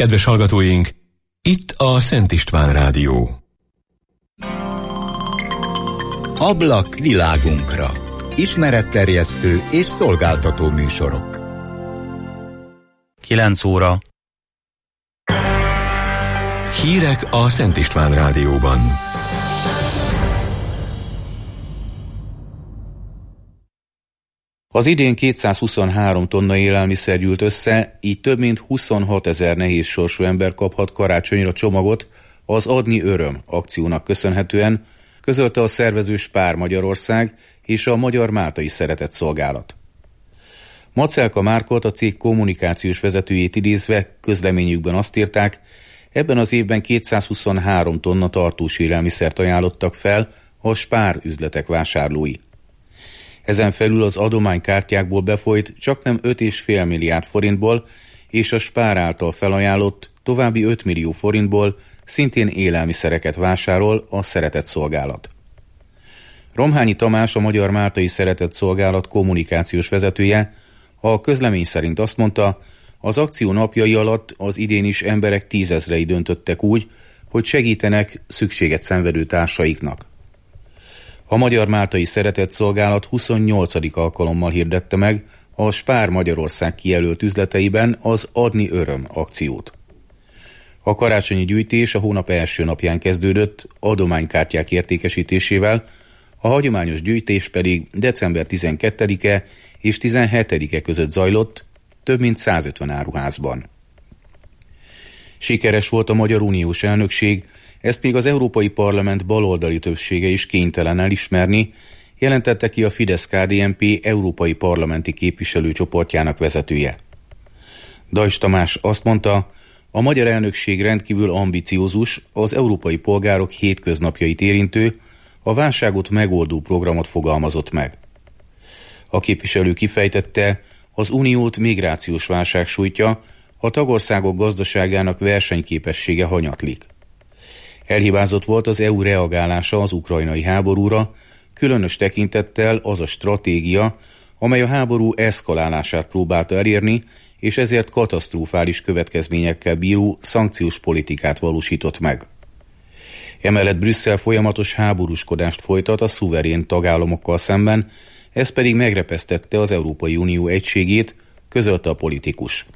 Kedves hallgatóink, itt a Szent István Rádió. Ablak világunkra. Ismeretterjesztő és szolgáltató műsorok. 9 óra. Hírek a Szent István Rádióban. Az idén 223 tonna élelmiszer gyűlt össze, így több mint 26 000 nehéz sorsú ember kaphat karácsonyra csomagot az Adni Öröm akciónak köszönhetően, közölte a szervező Spár Magyarország és a Magyar Máltai Szeretett Szolgálat. Macelka Márkot, a cég kommunikációs vezetőjét idézve közleményükben azt írták, ebben az évben 223 tonna tartós élelmiszert ajánlottak fel a Spár üzletek vásárlói. Ezen felül az adománykártyákból befolyt csaknem 5,5 milliárd forintból és a Spár által felajánlott további 5 millió forintból szintén élelmiszereket vásárol a Szeretett Szolgálat. Romhányi Tamás, a Magyar Máltai Szeretett Szolgálat kommunikációs vezetője a közlemény szerint azt mondta, az akció napjai alatt az idén is emberek 10 000-ei döntöttek úgy, hogy segítenek szükséget szenvedő társaiknak. A Magyar Máltai Szeretett Szolgálat 28. alkalommal hirdette meg a Spár Magyarország kijelölt üzleteiben az Adni Öröm akciót. A karácsonyi gyűjtés a hónap első napján kezdődött adománykártyák értékesítésével, a hagyományos gyűjtés pedig december 12-e és 17-e között zajlott több mint 150 áruházban. Sikeres volt a Magyar Uniós elnökség, ezt még az Európai Parlament baloldali többsége is kénytelen elismerni, jelentette ki a Fidesz-KDNP európai parlamenti képviselőcsoportjának vezetője. Dajcs Tamás azt mondta, a magyar elnökség rendkívül ambiciózus, az európai polgárok hétköznapjait érintő, a válságot megoldó programot fogalmazott meg. A képviselő kifejtette, az uniót migrációs válság sújtja, a tagországok gazdaságának versenyképessége hanyatlik. Elhibázott volt az EU reagálása az ukrajnai háborúra, különös tekintettel az a stratégia, amely a háború eszkalálását próbálta elérni, és ezért katasztrofális következményekkel bíró szankciós politikát valósított meg. Emellett Brüsszel folyamatos háborúskodást folytat a szuverén tagállamokkal szemben, ez pedig megrepesztette az Európai Unió egységét, közölte a politikus.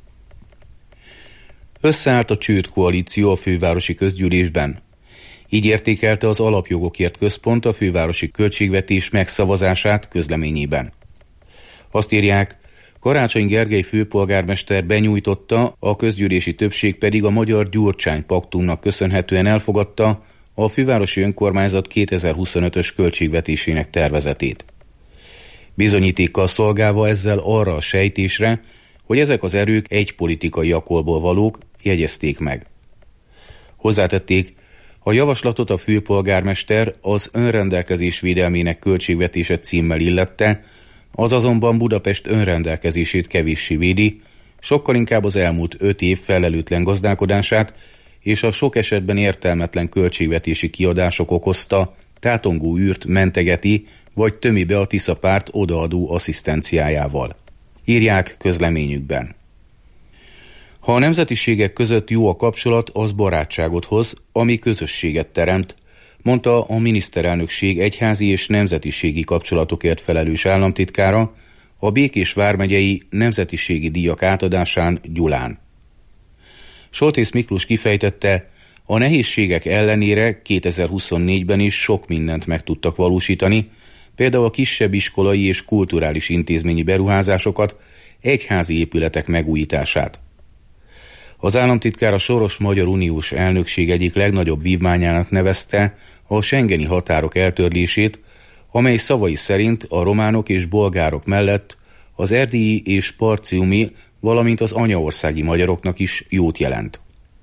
Összeállt a csődkoalíció a fővárosi közgyűlésben. Így értékelte az Alapjogokért Központ a fővárosi költségvetés megszavazását közleményében. Azt írják, Karácsony Gergely főpolgármester benyújtotta, a közgyűlési többség pedig a Magyar Gyurcsány paktumnak köszönhetően elfogadta a fővárosi önkormányzat 2025-ös költségvetésének tervezetét. Bizonyítékkal szolgálva ezzel arra a sejtésre, hogy ezek az erők egy politikai akolból valók, jegyezték meg. Hozzátették, a javaslatot a főpolgármester az önrendelkezés védelmének költségvetése címmel illette, az azonban Budapest önrendelkezését kevéssé védi, sokkal inkább az elmúlt 5 év felelőtlen gazdálkodását és a sok esetben értelmetlen költségvetési kiadások okozta tátongó űrt mentegeti vagy tömi be a Tisza párt odaadó asszisztenciájával. Írják közleményükben. Ha a nemzetiségek között jó a kapcsolat, az barátságot hoz, ami közösséget teremt, mondta a miniszterelnökség egyházi és nemzetiségi kapcsolatokért felelős államtitkára a Békés vármegyei nemzetiségi díjak átadásán Gyulán. Soltész Miklós kifejtette, a nehézségek ellenére 2024-ben is sok mindent meg tudtak valósítani, például a kisebb iskolai és kulturális intézményi beruházásokat, egyházi épületek megújítását. Az államtitkár a soros Magyar Uniós elnökség egyik legnagyobb vívmányának nevezte a schengeni határok eltörlését, amely szavai szerint a románok és bolgárok mellett az erdélyi és parciumi, valamint az anyaországi magyaroknak is jót jelent.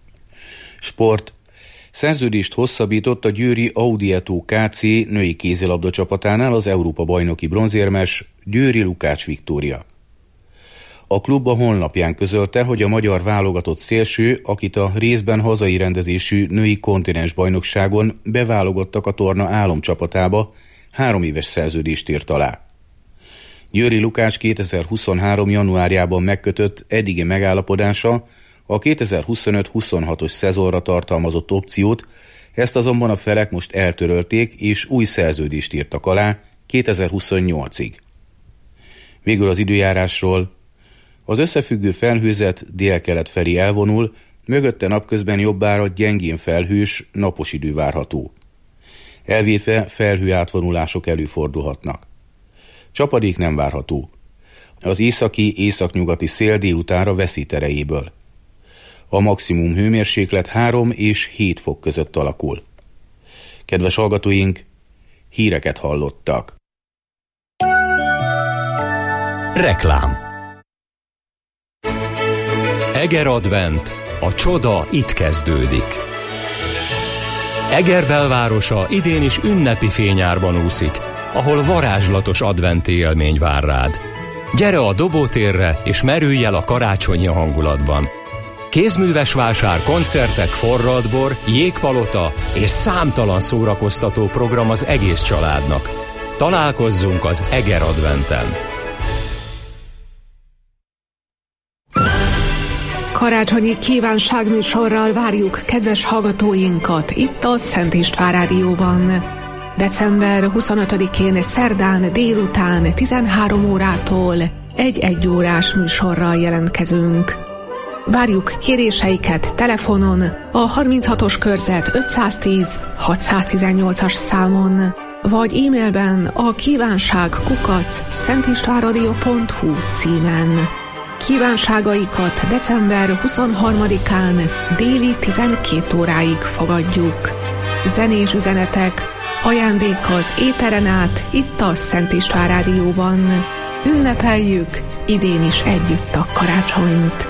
Sport. Szerződést hosszabbított a győri Audieto KC női kézilabda csapatánál az Európa-bajnoki bronzérmes Győri Lukács Viktória. A klub a honlapján közölte, hogy a magyar válogatott szélső, akit a részben hazai rendezésű női kontinens bajnokságon beválogattak a torna álomcsapatába, 3 éves szerződést írt alá. Győri Lukács 2023. januárjában megkötött eddigi megállapodása a 2025-26-os szezonra tartalmazott opciót, ezt azonban a felek most eltörölték, és új szerződést írtak alá 2028-ig. Végül az időjárásról. Az összefüggő felhőzet délkelet felé elvonul, mögötte napközben jobbára gyengén felhős, napos idő várható. Elvétve felhő átvonulások előfordulhatnak. Csapadék nem várható. Az északi-északnyugati szél délutánra veszít erejéből. A maximum hőmérséklet 3 és 7 fok között alakul. Kedves hallgatóink, híreket hallottak. Reklám. Eger Advent. A csoda itt kezdődik. Eger belvárosa idén is ünnepi fényárban úszik, ahol varázslatos adventi élmény vár rád. Gyere a Dobótérre, és merülj el a karácsonyi hangulatban. Kézműves vásár, koncertek, forradbor, jégpalota és számtalan szórakoztató program az egész családnak. Találkozzunk az Eger Adventen! Karácsonyi kívánságműsorral várjuk kedves hallgatóinkat itt a Szent István Rádióban. December 25-én szerdán délután 13 órától egy órás műsorral jelentkezünk. Várjuk kéréseiket telefonon a 36-os körzet 510 618-as számon, vagy e-mailben a kívánság@szentistvánradio.hu címen. Kívánságaikat december 23-án déli 12 óráig fogadjuk. Zenés üzenetek, ajándék az éteren át itt a Szent István Rádióban. Ünnepeljük idén is együtt a karácsonyt.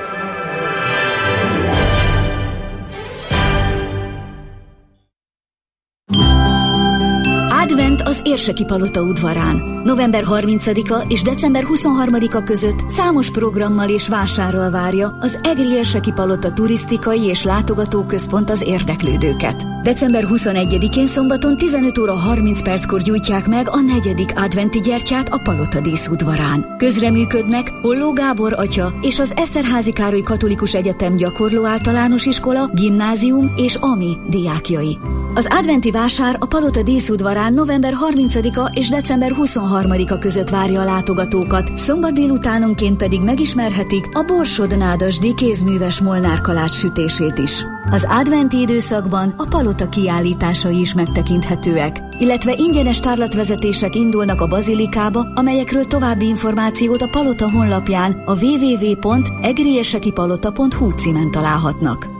Advent az Érseki Palota udvarán. November 30-a és december 23-a között számos programmal és vásárral várja az Egri Érseki Palota turisztikai és látogatóközpont az érdeklődőket. December 21-én szombaton 15 óra 30 perckor gyújtják meg a 4. adventi gyertyát a Palota díszudvarán. Közreműködnek Holló Gábor atya és az Eszterházy Károly Katolikus Egyetem Gyakorló Általános Iskola, Gimnázium és AMI diákjai. Az adventi vásár a Palota díszudvarán november 30-a és december 23-a között várja a látogatókat, szombat délutánonként pedig megismerhetik a Borsod-Nádasdy kézműves molnárkalács sütését is. Az adventi időszakban a Palota kiállításai is megtekinthetőek, illetve ingyenes tárlatvezetések indulnak a bazilikába, amelyekről további információt a Palota honlapján a www.egriesekipalota.hu címen találhatnak.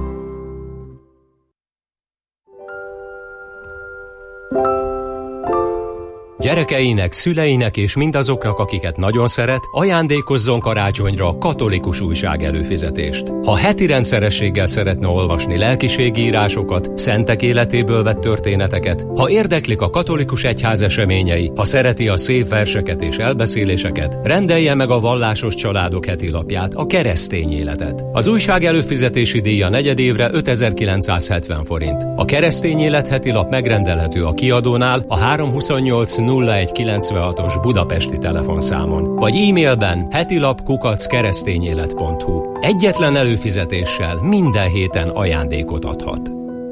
Gyerekeinek, szüleinek és mindazoknak, akiket nagyon szeret, ajándékozzon karácsonyra katolikus újság előfizetést. Ha heti rendszerességgel szeretne olvasni lelkiségi írásokat, szentek életéből vett történeteket, ha érdeklik a katolikus egyház eseményei, ha szereti a szép verseket és elbeszéléseket, rendelje meg a Vallásos Családok heti lapját, a Keresztény Életet. Az újság előfizetési díja negyedévre 5970 forint. A Keresztény Élet heti lap megrendelhető a kiadónál a 328 0196-os budapesti telefonszámon, vagy e-mailben hetilap@keresztényélet.hu. Egyetlen előfizetéssel minden héten ajándékot adhat.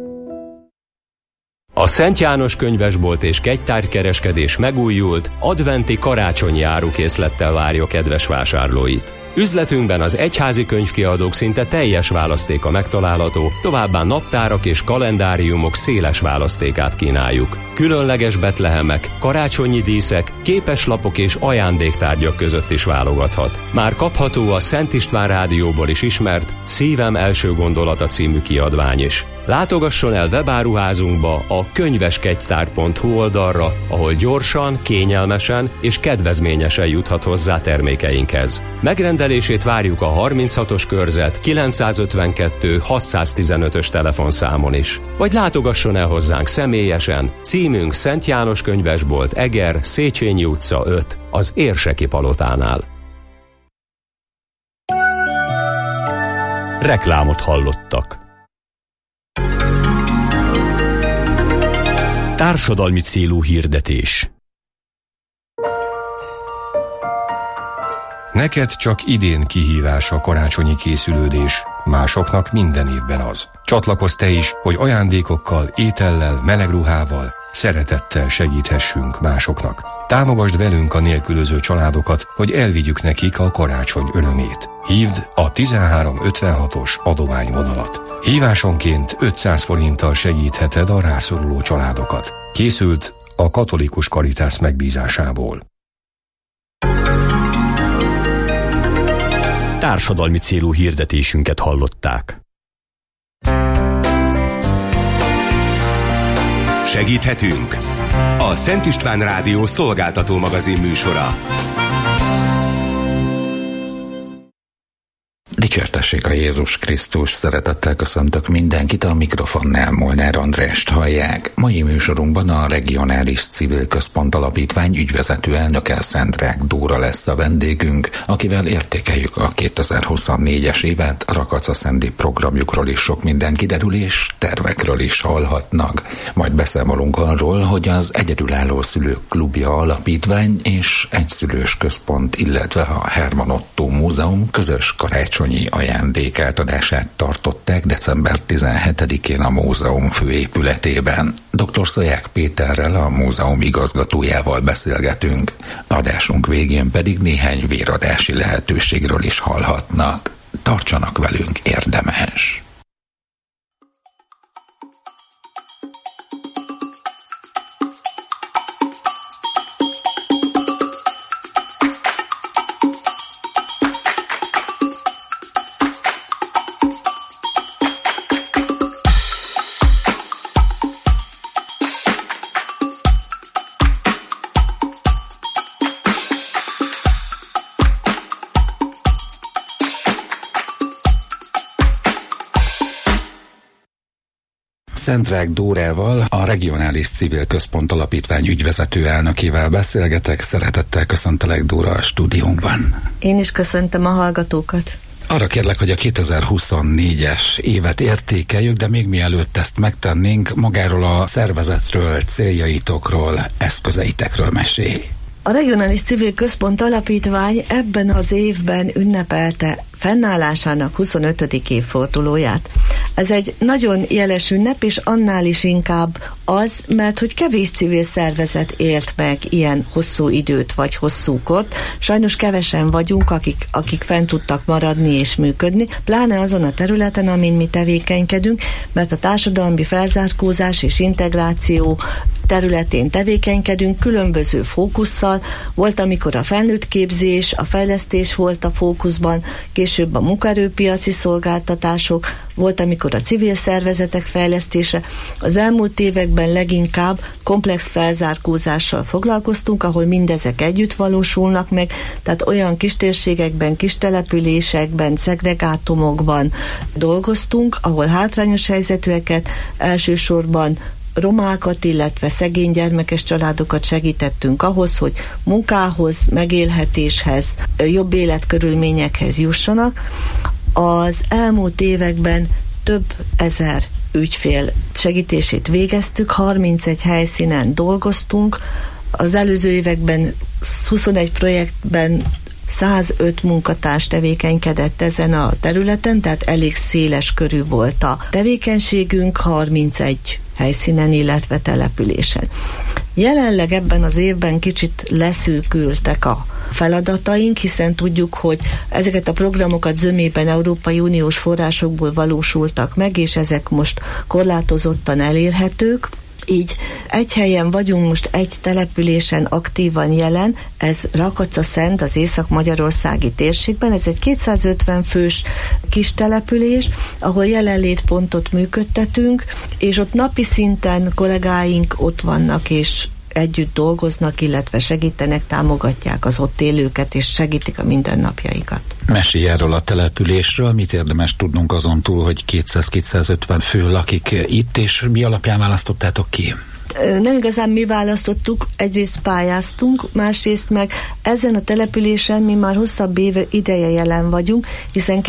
A Szent János könyvesbolt és kegytárgykereskedés megújult, adventi karácsonyi árukészlettel várja kedves vásárlóit. Üzletünkben az egyházi könyvkiadók szinte teljes választéka megtalálható, továbbá naptárak és kalendáriumok széles választékát kínáljuk. Különleges betlehemek, karácsonyi díszek, képeslapok és ajándéktárgyak között is válogathat. Már kapható a Szent István Rádióból is ismert Szívem első gondolata című kiadvány is. Látogasson el webáruházunkba a könyveskegytár.hu oldalra, ahol gyorsan, kényelmesen és kedvezményesen juthat hozzá termékeinkhez. Megrendelését várjuk a 36-os körzet 952 615-ös telefonszámon is. Vagy látogasson el hozzánk személyesen, címünk Szent János könyvesbolt, Eger, Széchenyi utca 5, az Érseki Palotánál. Reklámot hallottak. Társadalmi célú hirdetés. Neked csak idén kihívás a karácsonyi készülődés, másoknak minden évben az. Csatlakozz te is, hogy ajándékokkal, étellel, meleg ruhával, szeretettel segíthessünk másoknak. Támogasd velünk a nélkülöző családokat, hogy elvigyük nekik a karácsony örömét. Hívd a 1356-os adományvonalat. Hívásonként 500 forinttal segítheted a rászoruló családokat. Készült a Katolikus Caritas megbízásából. Társadalmi célú hirdetésünket hallották. Segíthetünk? A Szent István Rádió szolgáltató magazin műsora. Dicsértessék a Jézus Krisztus, szeretettel köszöntök mindenkit, a mikrofonnál Molnár Andrást hallják. Mai műsorunkban a Regionális Civil Központ Alapítvány ügyvezető elnöke, Szentrák Dóra lesz a vendégünk, akivel értékeljük a 2024-es évet, a Rakacaszendi programjukról is sok minden kiderül, és tervekről is hallhatnak. Majd beszámolunk arról, hogy az Egyedülálló Szülők Klubja Alapítvány és Egyszülős Központ, illetve a Herman Ottó Múzeum közös karácsonyi ajándékátadását tartották december 17-én a múzeum főépületében. Dr. Szaják Péterrel, a múzeum igazgatójával beszélgetünk. Adásunk végén pedig néhány véradási lehetőségről is hallhatnak. Tartsanak velünk, érdemes! Szentrák Dórával, a Regionális Civil Központ Alapítvány ügyvezető elnökével beszélgetek. Szeretettel köszöntelek, Dóra, a stúdiónkban. Én is köszöntöm a hallgatókat. Arra kérlek, hogy a 2024-es évet értékeljük, de még mielőtt ezt megtennénk, magáról a szervezetről, céljaitokról, eszközeitekről mesélj. A Regionális Civil Központ Alapítvány ebben az évben ünnepelte fennállásának 25. évfordulóját. Ez egy nagyon jeles ünnep, és annál is inkább az, mert hogy kevés civil szervezet élt meg ilyen hosszú időt, vagy hosszú kort. Sajnos kevesen vagyunk, akik fent tudtak maradni és működni, pláne azon a területen, amin mi tevékenykedünk, mert a társadalmi felzárkózás és integráció területén tevékenykedünk, különböző fókusszal. Volt, amikor a felnőtt képzés, a fejlesztés volt a fókuszban, később a munkaerőpiaci szolgáltatások, volt, amikor a civil szervezetek fejlesztése. Az elmúlt években leginkább komplex felzárkózással foglalkoztunk, ahol mindezek együtt valósulnak meg, tehát olyan kistérségekben, kistelepülésekben, szegregátumokban dolgoztunk, ahol hátrányos helyzetűeket, elsősorban romákat, illetve szegény gyermekes családokat segítettünk ahhoz, hogy munkához, megélhetéshez, jobb életkörülményekhez jussanak. Az elmúlt években több ezer ügyfél segítését végeztük, 31 helyszínen dolgoztunk. Az előző években 21 projektben 105 munkatárs tevékenykedett ezen a területen, tehát elég széles körű volt a tevékenységünk, 31 helyszínen, illetve településen. Jelenleg ebben az évben kicsit leszűkültek a feladataink, hiszen tudjuk, hogy ezeket a programokat zömében Európai Uniós forrásokból valósultak meg, és ezek most korlátozottan elérhetők. Így egy helyen vagyunk most, egy településen aktívan jelen, ez Rakacaszent, az észak-magyarországi térségben, ez egy 250 fős kis település, ahol jelenlétpontot működtetünk, és ott napi szinten kollégáink ott vannak, és együtt dolgoznak, illetve segítenek, támogatják az ott élőket, és segítik a mindennapjaikat. Mesélj erről a településről, mit érdemes tudnunk azon túl, hogy 200-250 fő lakik itt, és mi alapján választottátok ki? Nem igazán mi választottuk, egyrészt pályáztunk, másrészt meg ezen a településen mi már hosszabb ideje jelen vagyunk, hiszen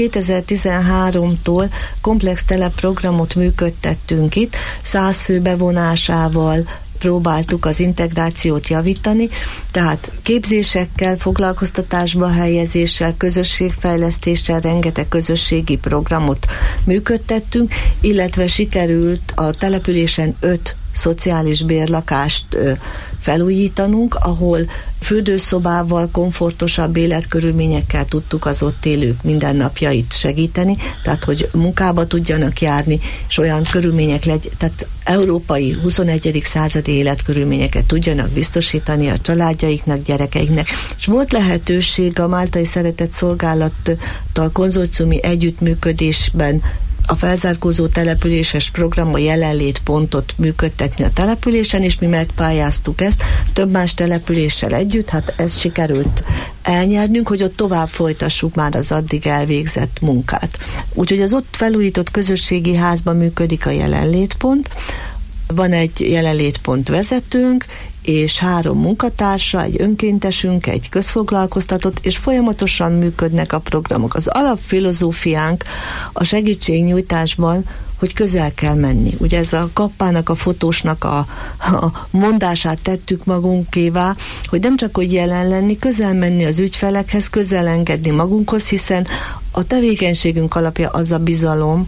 2013-tól komplex telepprogramot működtettünk itt, 100 fő bevonásával, próbáltuk az integrációt javítani, tehát képzésekkel, foglalkoztatásba helyezéssel, közösségfejlesztéssel, rengeteg közösségi programot működtettünk, illetve sikerült a településen 5 szociális bérlakást felújítanunk, ahol fürdőszobával, komfortosabb életkörülményekkel tudtuk az ott élők mindennapjait segíteni, tehát hogy munkába tudjanak járni, és olyan körülmények tehát európai 21. századi életkörülményeket tudjanak biztosítani a családjaiknak, gyerekeiknek. És volt lehetőség a Máltai Szeretett Szolgálattal konzorciumi együttműködésben a felzárkózó településes program, a jelenlétpontot működtetni a településen, és mi megpályáztuk ezt több más településsel együtt, hát ez sikerült elnyernünk, hogy ott tovább folytassuk már az addig elvégzett munkát. Úgyhogy az ott felújított közösségi házban működik a jelenlétpont, van egy jelenlétpont vezetőnk, és 3 munkatársa, egy önkéntesünk, egy közfoglalkoztatott, és folyamatosan működnek a programok. Az alapfilozófiánk a segítségnyújtásban, hogy közel kell menni. Ugye ez a Kappának, a fotósnak a mondását tettük magunkévá, hogy nem csak hogy jelen lenni, közel menni az ügyfelekhez, közel engedni magunkhoz, hiszen a tevékenységünk alapja az a bizalom,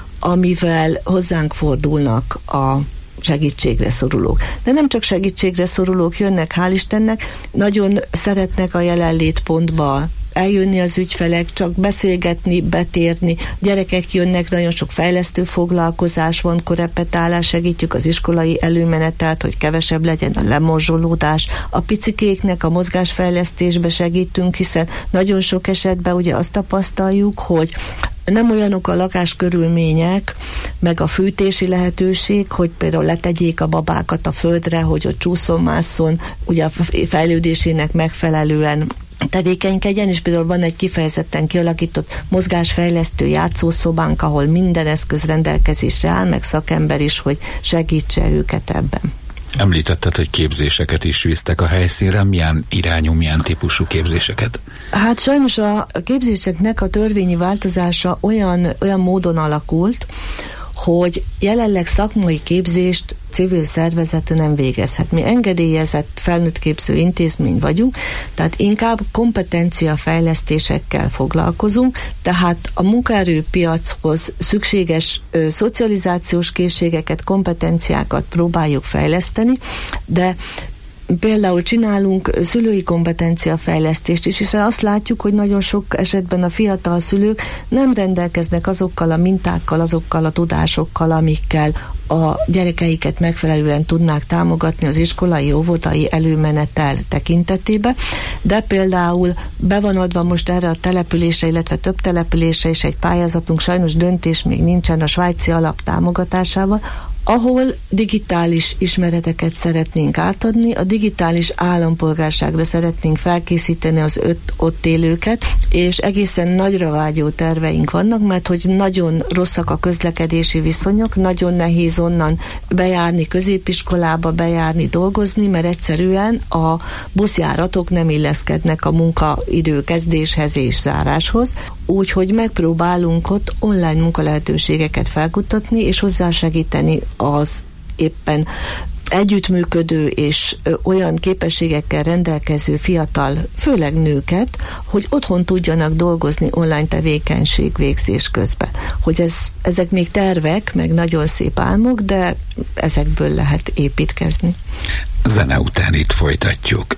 amivel hozzánk fordulnak a segítségre szorulók. De nem csak segítségre szorulók jönnek, hál' Istennek, nagyon szeretnek a jelenlétpontba eljönni az ügyfelek, csak beszélgetni, betérni. Gyerekek jönnek, nagyon sok fejlesztő foglalkozás van, korepetálás, segítjük az iskolai előmenetelt, hogy kevesebb legyen a lemorzsolódás. A picikéknek a mozgásfejlesztésbe segítünk, hiszen nagyon sok esetben ugye azt tapasztaljuk, hogy nem olyanok a lakáskörülmények, meg a fűtési lehetőség, hogy például letegyék a babákat a földre, hogy ott csúszon-mászon, ugye a fejlődésének megfelelően tevékenykedjen, és például van egy kifejezetten kialakított mozgásfejlesztő játszószobánk, ahol minden eszköz rendelkezésre áll, meg szakember is, hogy segítse őket ebben. Említetted, hogy képzéseket is visztek a helyszínre. Milyen irányú, milyen típusú képzéseket? Hát sajnos a képzéseknek a törvényi változása olyan módon alakult, hogy jelenleg szakmai képzést civil szervezet nem végezhet. Mi engedélyezett felnőttképző intézmény vagyunk, tehát inkább kompetenciafejlesztésekkel foglalkozunk, tehát a munkaerőpiachoz szükséges szocializációs készségeket, kompetenciákat próbáljuk fejleszteni, de például csinálunk szülői kompetenciafejlesztést is, és azt látjuk, hogy nagyon sok esetben a fiatal szülők nem rendelkeznek azokkal a mintákkal, azokkal a tudásokkal, amikkel a gyerekeiket megfelelően tudnák támogatni az iskolai, óvodai előmenetel tekintetében, de például be van adva most erre a településre, illetve több településre is egy pályázatunk, sajnos döntés még nincsen a svájci alap támogatásával, ahol digitális ismereteket szeretnénk átadni, a digitális állampolgárságra szeretnénk felkészíteni az ott élőket, és egészen nagyra vágyó terveink vannak, mert hogy nagyon rosszak a közlekedési viszonyok, nagyon nehéz onnan bejárni középiskolába, bejárni dolgozni, mert egyszerűen a buszjáratok nem illeszkednek a munkaidő kezdéshez és záráshoz, úgyhogy megpróbálunk ott online munkalehetőségeket felkutatni, és hozzásegíteni az éppen együttműködő és olyan képességekkel rendelkező fiatal, főleg nőket, hogy otthon tudjanak dolgozni online tevékenység végzés közben. Hogy ezek még tervek, meg nagyon szép álmok, de ezekből lehet építkezni. Zene után itt folytatjuk.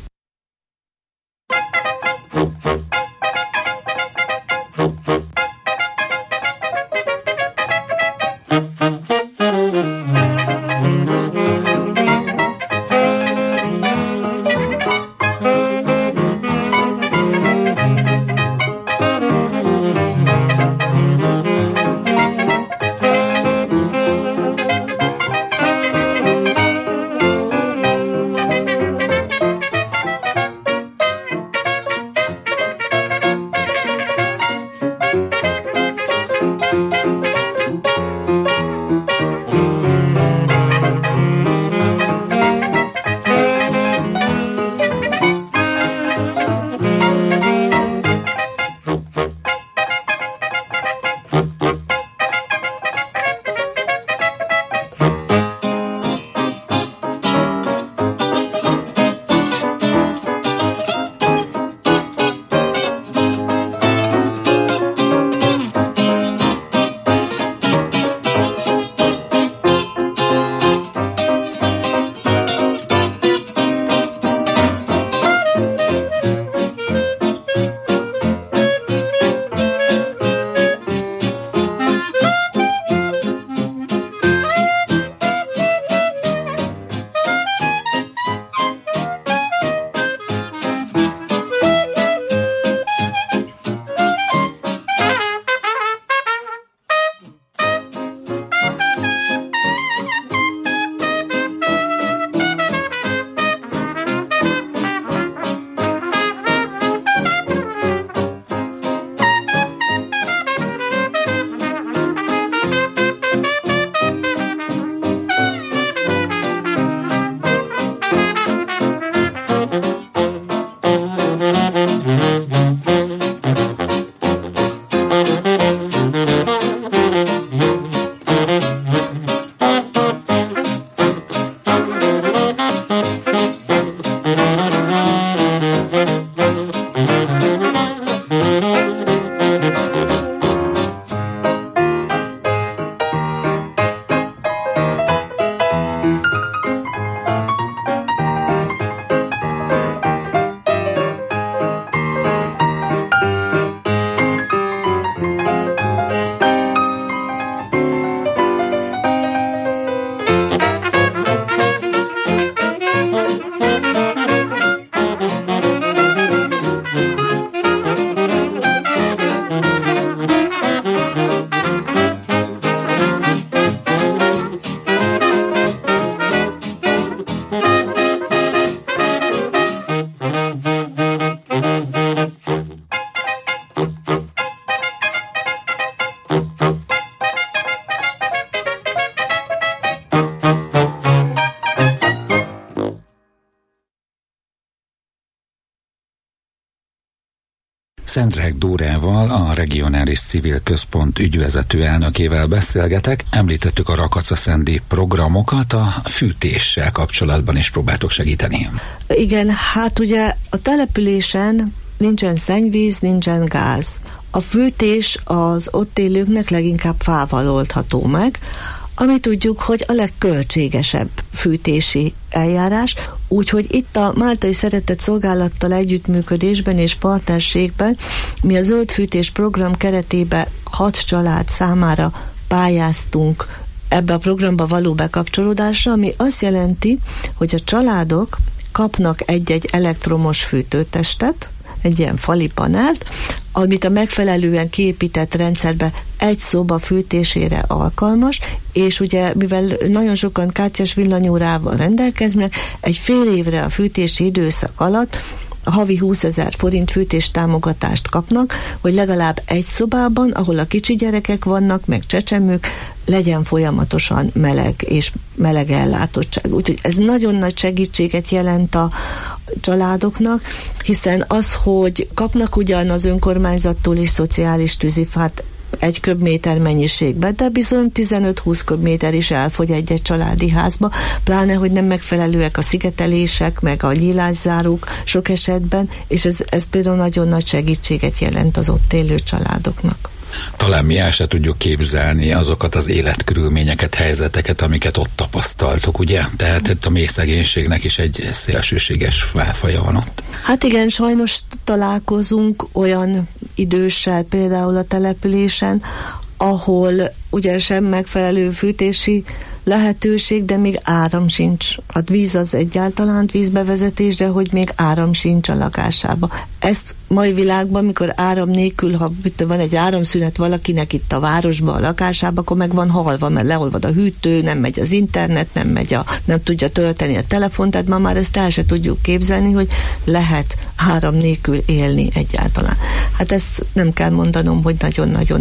Szendrák Dórával, a Regionális Civil Központ ügyvezető elnökével beszélgetek. Említettük a Rakacaszendi programokat, a fűtéssel kapcsolatban is próbáltok segíteni. Igen, hát ugye a településen nincsen szennyvíz, nincsen gáz. A fűtés az ott élőknek leginkább fával oldható meg, ami tudjuk, hogy a legköltségesebb fűtési eljárás, úgyhogy itt a Máltai Szeretett Szolgálattal együttműködésben és partnerségben mi a Zöld Fűtés program keretében 6 család számára pályáztunk ebbe a programba való bekapcsolódásra, ami azt jelenti, hogy a családok kapnak egy-egy elektromos fűtőtestet, egy ilyen fali panelt, amit a megfelelően kiépített rendszerbe egy szoba fűtésére alkalmas, és ugye, mivel nagyon sokan kártyás villanyórával rendelkeznek, egy fél évre a fűtési időszak alatt havi 20 000 forint fűtéstámogatást kapnak, hogy legalább egy szobában, ahol a kicsi gyerekek vannak, meg csecsemők, legyen folyamatosan meleg és meleg ellátottság. Úgyhogy ez nagyon nagy segítséget jelent a családoknak, hiszen az, hogy kapnak ugyan az önkormányzattól is szociális tűzifát 1 köbméter mennyiségbe, de bizony 15-20 köbméter is elfogy egy-egy családi házba, pláne, hogy nem megfelelőek a szigetelések, meg a nyílászárók sok esetben, és ez például nagyon nagy segítséget jelent az ott élő családoknak. Talán mi el se tudjuk képzelni azokat az életkörülményeket, helyzeteket, amiket ott tapasztaltuk, ugye? Tehát itt a mély szegénységnek is egy szélsőséges válfaja van ott. Hát igen, sajnos találkozunk olyan időssel például a településen, ahol ugye sem megfelelő fűtési lehetőség, de még áram sincs. A víz az egyáltalán vízbevezetés, de hogy még áram sincs a lakásába. Ezt mai világban, mikor áram nélkül, ha van egy áramszünet valakinek itt a városban, a lakásába, akkor meg van halva, mert leolvad a hűtő, nem megy az internet, nem tudja tölteni a telefont, tehát ma már ezt el se tudjuk képzelni, hogy lehet áram nélkül élni egyáltalán. Hát ezt nem kell mondanom, hogy nagyon-nagyon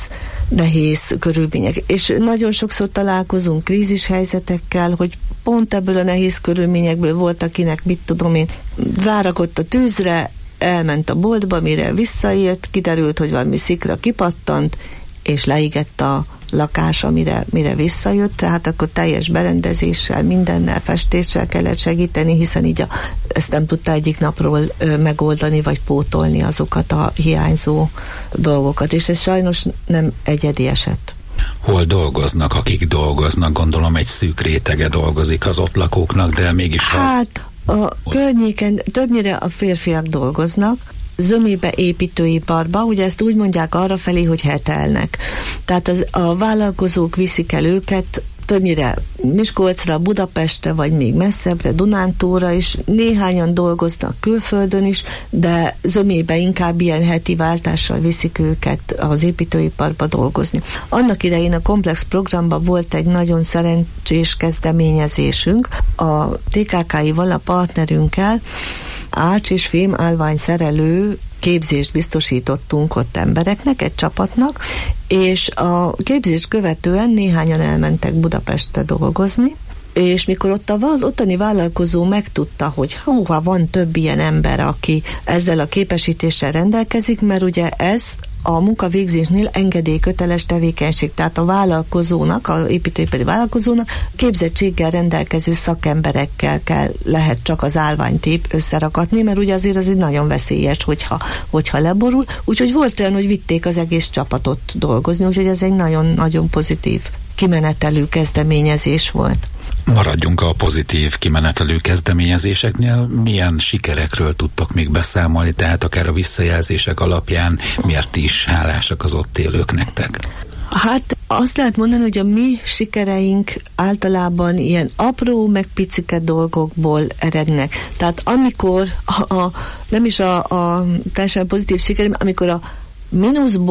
nehéz körülmények. És nagyon sokszor találkozunk krízishelyzetekkel, hogy pont ebből a nehéz körülményekből volt, akinek, mit tudom én, rárakott a tűzre, elment a boltba, mire visszaért, kiderült, hogy valami szikra kipattant, és leégett a lakás, mire visszajött, tehát akkor teljes berendezéssel, mindennel, festéssel kellett segíteni, hiszen így ezt nem tudta egyik napról megoldani, vagy pótolni azokat a hiányzó dolgokat, és ez sajnos nem egyedi eset. Hol dolgoznak, akik dolgoznak? Gondolom egy szűk rétege dolgozik az ott lakóknak, de mégis... Hát a környéken többnyire a férfiak dolgoznak, zömébe építőiparba, ugye ezt úgy mondják arrafelé, hogy hetelnek. Tehát a vállalkozók viszik el őket többnyire Miskolcra, Budapestre, vagy még messzebbre, Dunántóra is. Néhányan dolgoznak külföldön is, de zömébe inkább ilyen heti váltással viszik őket az építőiparba dolgozni. Annak idején a Komplex programban volt egy nagyon szerencsés kezdeményezésünk, a TKK-ival, a partnerünkkel, ács és fém állvány szerelő képzést biztosítottunk ott embereknek, egy csapatnak, és a képzést követően néhányan elmentek Budapestre dolgozni, és mikor ott az ottani vállalkozó megtudta, hogy van több ilyen ember, aki ezzel a képesítéssel rendelkezik, mert ugye ez a munkavégzésnél engedélyköteles tevékenység, tehát a vállalkozónak, az építőipari vállalkozónak képzettséggel rendelkező szakemberekkel lehet csak az állványt összerakatni, mert ugye azért az egy nagyon veszélyes, hogyha leborul. Úgyhogy volt olyan, hogy vitték az egész csapatot dolgozni, úgyhogy ez egy nagyon-nagyon pozitív kimenetelű kezdeményezés volt. Maradjunk a pozitív kimenetelő kezdeményezéseknél. Milyen sikerekről tudtok még beszámolni, tehát akár a visszajelzések alapján miért is hálásak az ott élők nektek? Hát azt lehet mondani, hogy a mi sikereink általában ilyen apró, meg picike dolgokból erednek. Tehát amikor nem is a teljesen pozitív sikereim, amikor a mínuszból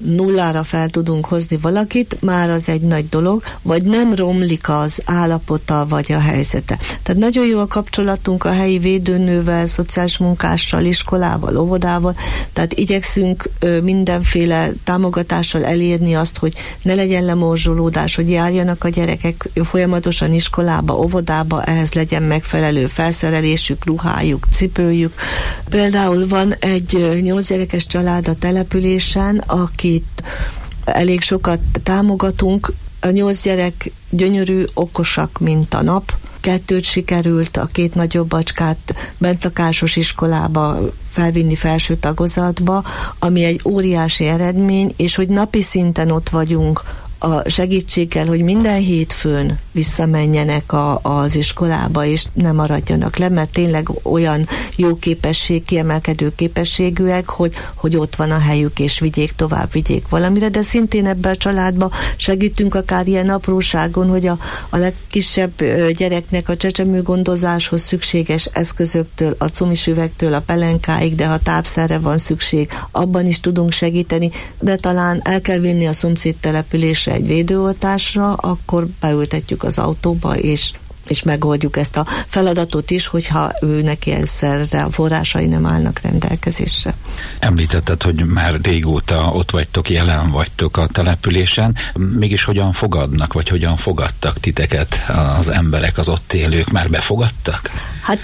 nullára fel tudunk hozni valakit, már az egy nagy dolog, vagy nem romlik az állapota, vagy a helyzete. Tehát nagyon jó a kapcsolatunk a helyi védőnővel, szociális munkással, iskolával, óvodával, tehát igyekszünk mindenféle támogatással elérni azt, hogy ne legyen lemorzsolódás, hogy járjanak a gyerekek folyamatosan iskolába, óvodába, ehhez legyen megfelelő felszerelésük, ruhájuk, cipőjük. Például van egy 8 gyerekes család a településen, akit elég sokat támogatunk. A 8 gyerek gyönyörű, okosak, mint a nap. 2 sikerült, a 2 nagyobb bacskát bentlakásos iskolába felvinni felső tagozatba, ami egy óriási eredmény, és hogy napi szinten ott vagyunk a segítséggel, hogy minden hétfőn visszamenjenek az iskolába, és nem maradjanak le, mert tényleg olyan jó képesség, kiemelkedő képességűek, hogy ott van a helyük, és vigyék valamire, de szintén ebben a családban segítünk akár ilyen apróságon, hogy a legkisebb gyereknek a csecsemőgondozáshoz szükséges eszközöktől, a cumisüvegtől a pelenkáig, de ha tápszerre van szükség, abban is tudunk segíteni, de talán el kell vinni a szomszéd településre egy védőoltásra, akkor beültetjük az autóba, és megoldjuk ezt a feladatot is, hogyha ő neki ezzel a forrásai nem állnak rendelkezésre. Említetted, hogy már régóta ott vagytok, jelen vagytok a településen. Mégis hogyan fogadnak, vagy hogyan fogadtak titeket az emberek, az ott élők? Már befogadtak? Hát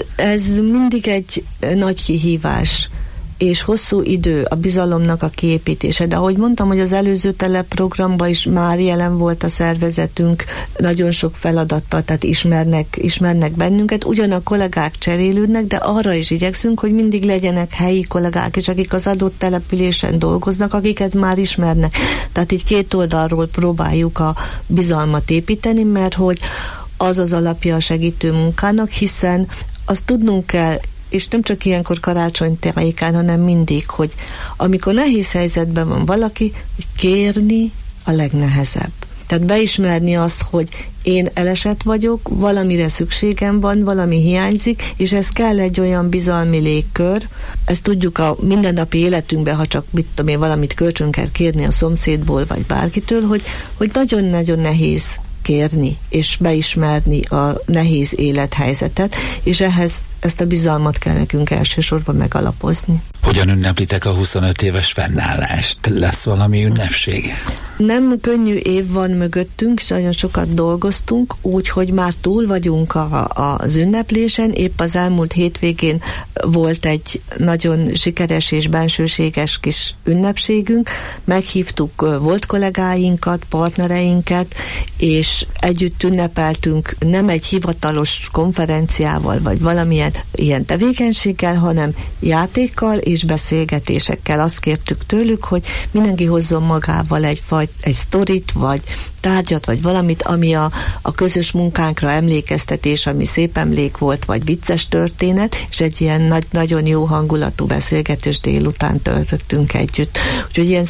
ez mindig egy nagy kihívás, és hosszú idő a bizalomnak a kiépítése. De ahogy mondtam, hogy az előző telepprogramban is már jelen volt a szervezetünk nagyon sok feladattal, tehát ismernek bennünket, ugyan a kollégák cserélődnek, de arra is igyekszünk, hogy mindig legyenek helyi kollégák, és akik az adott településen dolgoznak, akiket már ismernek. Tehát így 2 oldalról próbáljuk a bizalmat építeni, mert hogy az az alapja a segítő munkának, hiszen azt tudnunk kell, és nem csak ilyenkor karácsony tájékán, hanem mindig, hogy amikor nehéz helyzetben van valaki, hogy kérni a legnehezebb. Tehát beismerni azt, hogy én elesett vagyok, valamire szükségem van, valami hiányzik, és ez kell egy olyan bizalmi légkör. Ezt tudjuk a mindennapi életünkben, ha csak valamit kölcsön kell kérni a szomszédból, vagy bárkitől, hogy nagyon-nagyon nehéz kérni, és beismerni a nehéz élethelyzetet, és ehhez ezt a bizalmat kell nekünk elsősorban megalapozni. Hogyan ünneplitek a 25 éves fennállást? Lesz valami ünnepség? Nem könnyű év van mögöttünk, és nagyon sokat dolgoztunk, úgyhogy már túl vagyunk az ünneplésen. Épp az elmúlt hétvégén volt egy nagyon sikeres és bensőséges kis ünnepségünk. Meghívtuk volt kollégáinkat, partnereinket, és együtt ünnepeltünk nem egy hivatalos konferenciával, vagy valamilyen ilyen tevékenységgel, hanem játékkal és beszélgetésekkel. Azt kértük tőlük, hogy mindenki hozzon magával egy sztorit, vagy tárgyat, vagy valamit, ami a közös munkánkra emlékeztetés, ami szép emlék volt, vagy vicces történet, és egy ilyen nagyon jó hangulatú beszélgetés délután töltöttünk együtt. Úgyhogy ilyen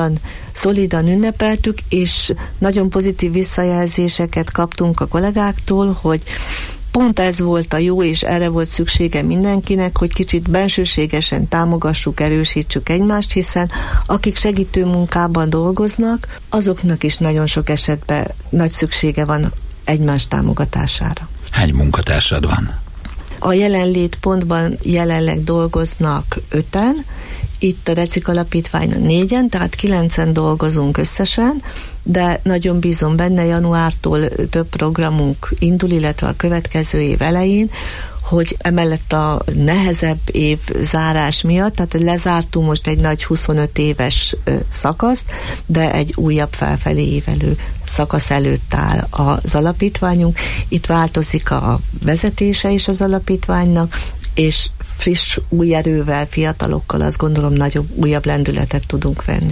szolidan ünnepeltük, és nagyon pozitív visszajelzéseket kaptunk a kollégáktól, hogy pont ez volt a jó, és erre volt szüksége mindenkinek, hogy kicsit bensőségesen támogassuk, erősítsük egymást, hiszen akik segítő munkában dolgoznak, azoknak is nagyon sok esetben nagy szüksége van egymás támogatására. Hány munkatársad van? A jelenlétpontban jelenleg dolgoznak 5-en, itt a Recik Alapítványon 4-en, tehát 9-en dolgozunk összesen, de nagyon bízom benne, januártól több programunk indul, illetve a következő év elején, hogy emellett a nehezebb év zárás miatt, tehát lezártunk most egy nagy 25 éves szakaszt, de egy újabb felfelé ívelő szakasz előtt áll az alapítványunk. Itt változik a vezetése is az alapítványnak, és friss, új erővel, fiatalokkal azt gondolom újabb lendületet tudunk venni.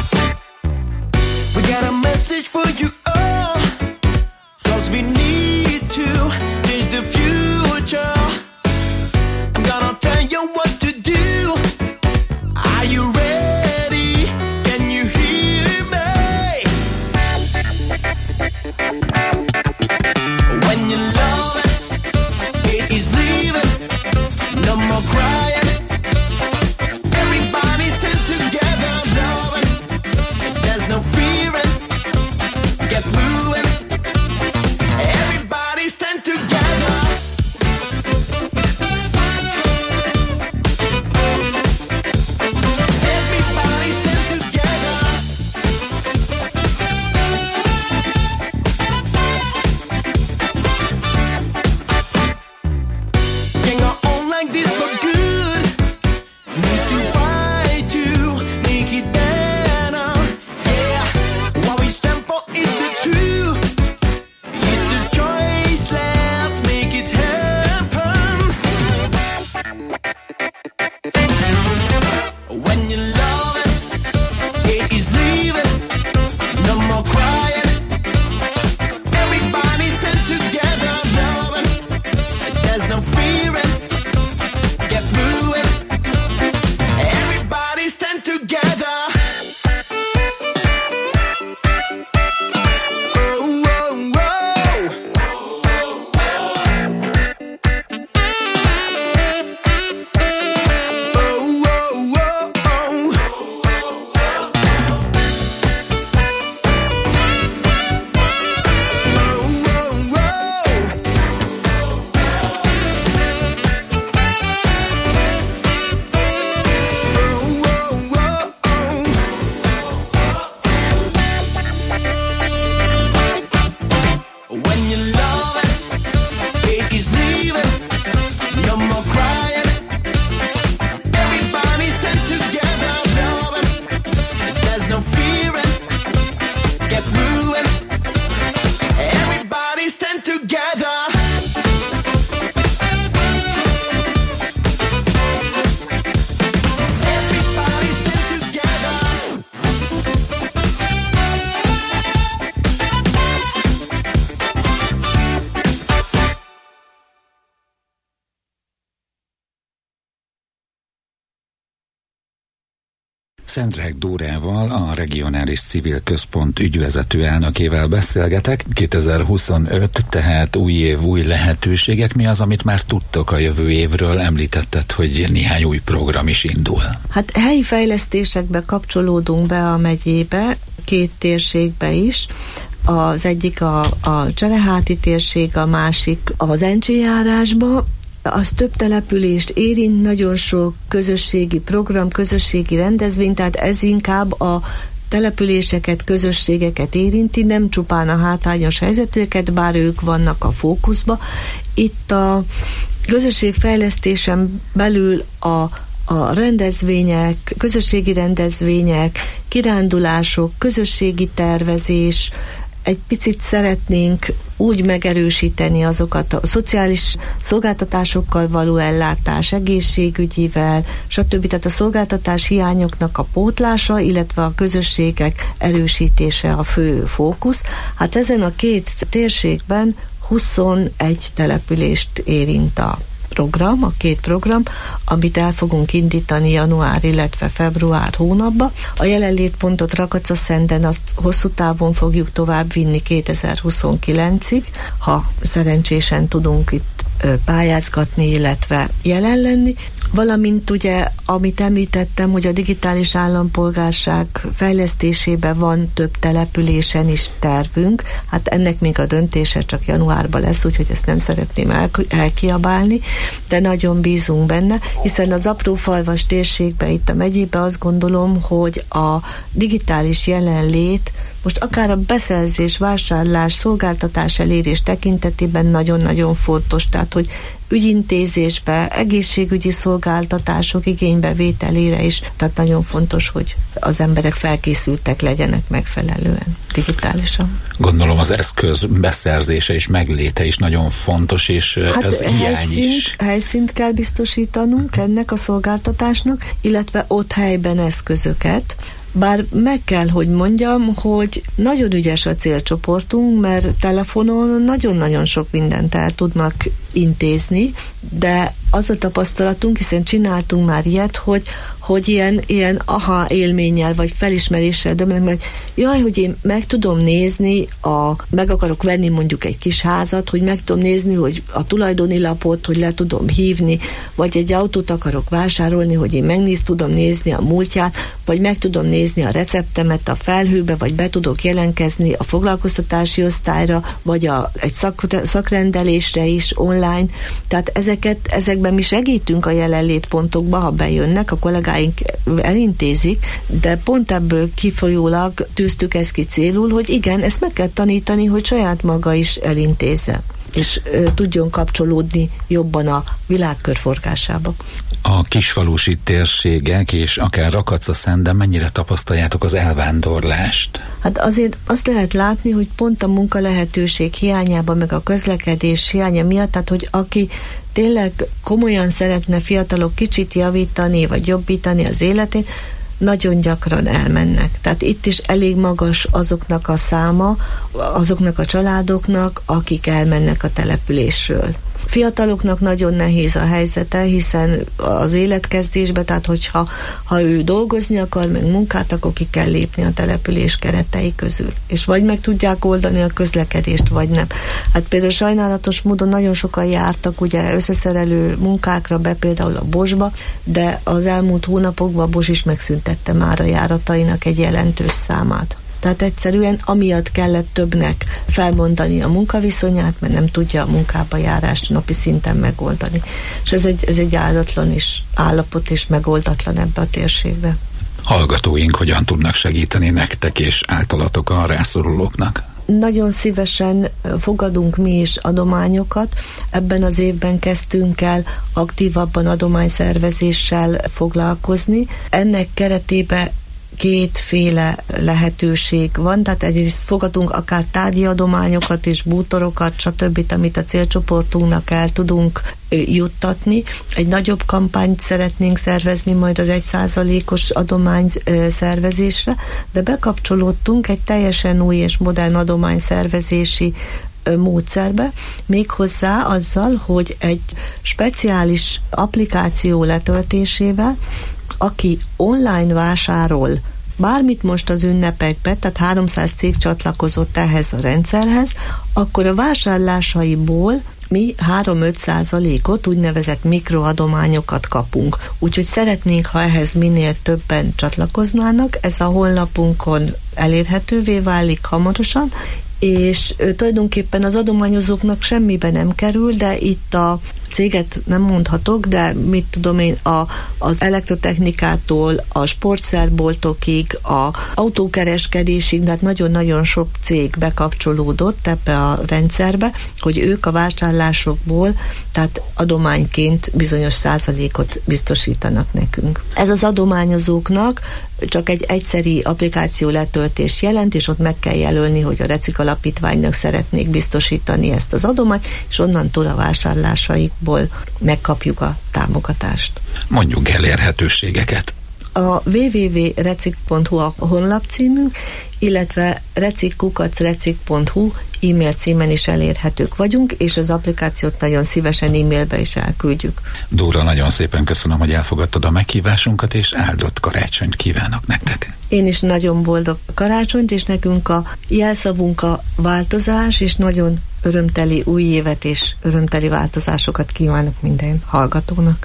We got a message for you all, 'cause we need Szendrák Dórával, a Regionális Civil Központ ügyvezető elnökével beszélgetek. 2025, tehát új év, új lehetőségek. Mi az, amit már tudtok a jövő évről? Említetted, hogy néhány új program is indul. Hát helyi fejlesztésekbe kapcsolódunk be a megyébe, 2 térségbe is. Az egyik a Csereháti térség, a másik az Encsijárásba. Az több települést érint, nagyon sok közösségi program, közösségi rendezvény, tehát ez inkább a településeket, közösségeket érinti, nem csupán a hátrányos helyzetűeket, bár ők vannak a fókuszba. Itt a közösségfejlesztésen belül a rendezvények, közösségi rendezvények, kirándulások, közösségi tervezés, egy picit szeretnénk úgy megerősíteni azokat a szociális szolgáltatásokkal való ellátás, egészségügyivel, stb. Tehát a szolgáltatás hiányoknak a pótlása, illetve a közösségek erősítése a fő fókusz. Hát ezen a 2 térségben 21 települést érint a 2 program, amit el fogunk indítani január, illetve február hónapban. A jelenlétpontot Rakacaszenden azt hosszú távon fogjuk tovább vinni 2029-ig, ha szerencsésen tudunk itt pályázgatni, illetve jelen lenni. Valamint ugye, amit említettem, hogy a digitális állampolgárság fejlesztésében van több településen is tervünk. Hát ennek még a döntése csak januárban lesz, úgyhogy ezt nem szeretném elkiabálni, de nagyon bízunk benne, hiszen az aprófalvas térségben, itt a megyében azt gondolom, hogy a digitális jelenlét most akár a beszerzés, vásárlás, szolgáltatás elérés tekintetében nagyon-nagyon fontos, tehát hogy ügyintézésbe, egészségügyi szolgáltatások igénybevételére is, tehát nagyon fontos, hogy az emberek felkészültek legyenek megfelelően digitálisan. Gondolom az eszköz beszerzése és megléte is nagyon fontos, és hát ez hiány is. Helyszínt kell biztosítanunk ennek a szolgáltatásnak, illetve ott helyben eszközöket. Bár meg kell, hogy mondjam, hogy nagyon ügyes a célcsoportunk, mert telefonon nagyon-nagyon sok mindent el tudnak intézni, de az a tapasztalatunk, hiszen csináltunk már ilyet, hogy ilyen aha élménnyel, vagy felismeréssel döbbenek, mert jaj, hogy én meg tudom nézni, meg akarok venni mondjuk egy kis házat, hogy meg tudom nézni, hogy a tulajdoni lapot, hogy le tudom hívni, vagy egy autót akarok vásárolni, hogy én tudom nézni a múltját, vagy meg tudom nézni a receptemet a felhőbe, vagy be tudok jelentkezni a foglalkoztatási osztályra, vagy egy szakrendelésre is online. Tehát ezekben mi segítünk a jelenlétpontokba, ha bejönnek, a kollégáink elintézik, de pont ebből kifolyólag tűztük ezt ki célul, hogy igen, ezt meg kell tanítani, hogy saját maga is elintézze, és tudjon kapcsolódni jobban a világ körforgásába. A kisfalusi térségek és akár Rakacaszenden mennyire tapasztaljátok az elvándorlást? Hát azért azt lehet látni, hogy pont a munkalehetőség hiányában, meg a közlekedés hiánya miatt, tehát hogy aki tényleg komolyan szeretne fiatalok kicsit javítani, vagy jobbítani az életét, nagyon gyakran elmennek. Tehát itt is elég magas azoknak a száma, azoknak a családoknak, akik elmennek a településről. Fiataloknak nagyon nehéz a helyzete, hiszen az életkezdésben, tehát hogyha ő dolgozni akar, meg munkát, akkor ki kell lépni a település keretei közül. És vagy meg tudják oldani a közlekedést, vagy nem. Hát például sajnálatos módon nagyon sokan jártak ugye összeszerelő munkákra be, például a Bosba, de az elmúlt hónapokban a Bos is megszüntette már a járatainak egy jelentős számát. Tehát egyszerűen amiatt kellett többnek felmondani a munkaviszonyát, mert nem tudja a munkába járást napi szinten megoldani. És ez egy áldatlan is állapot, és megoldatlan ebbe a térségbe. Hallgatóink hogyan tudnak segíteni nektek és általatok a rászorulóknak? Nagyon szívesen fogadunk mi is adományokat. Ebben az évben kezdtünk el aktívabban adományszervezéssel foglalkozni. Ennek keretében kétféle lehetőség van, tehát egyrészt fogadunk akár tárgyi adományokat és bútorokat, stb., amit a célcsoportunknak el tudunk juttatni. Egy nagyobb kampányt szeretnénk szervezni majd az 1%-os adomány szervezésre, de bekapcsolódtunk egy teljesen új és modern adományszervezési módszerbe, méghozzá azzal, hogy egy speciális applikáció letöltésével aki online vásárol bármit most az ünnepekben, tehát 300 cég csatlakozott ehhez a rendszerhez, akkor a vásárlásaiból mi 3-5%-ot, úgynevezett mikroadományokat kapunk. Úgyhogy szeretnénk, ha ehhez minél többen csatlakoznának, ez a honlapunkon elérhetővé válik hamarosan, és tulajdonképpen az adományozóknak semmibe nem kerül, de itt a céget nem mondhatok, de mit tudom én, az elektrotechnikától, a sportszerboltokig, a autókereskedésig, tehát nagyon-nagyon sok cég bekapcsolódott ebbe a rendszerbe, hogy ők a vásárlásokból, tehát adományként bizonyos százalékot biztosítanak nekünk. Ez az adományozóknak csak egy egyszeri applikáció letöltés jelent, és ott meg kell jelölni, hogy a Recik Alapítványnak szeretnék biztosítani ezt az adományt, és onnantól a vásárlásaikból megkapjuk a támogatást. Mondjunk elérhetőségeket. A www.recik.hu a honlapcímünk, illetve recik@recik.hu e-mail címen is elérhetők vagyunk, és az applikációt nagyon szívesen e-mailbe is elküldjük. Dóra, nagyon szépen köszönöm, hogy elfogadtad a meghívásunkat, és áldott karácsonyt kívánok nektek. Én is nagyon boldog karácsonyt, és nekünk a jelszavunk a változás, és nagyon örömteli új évet és örömteli változásokat kívánok minden hallgatónak.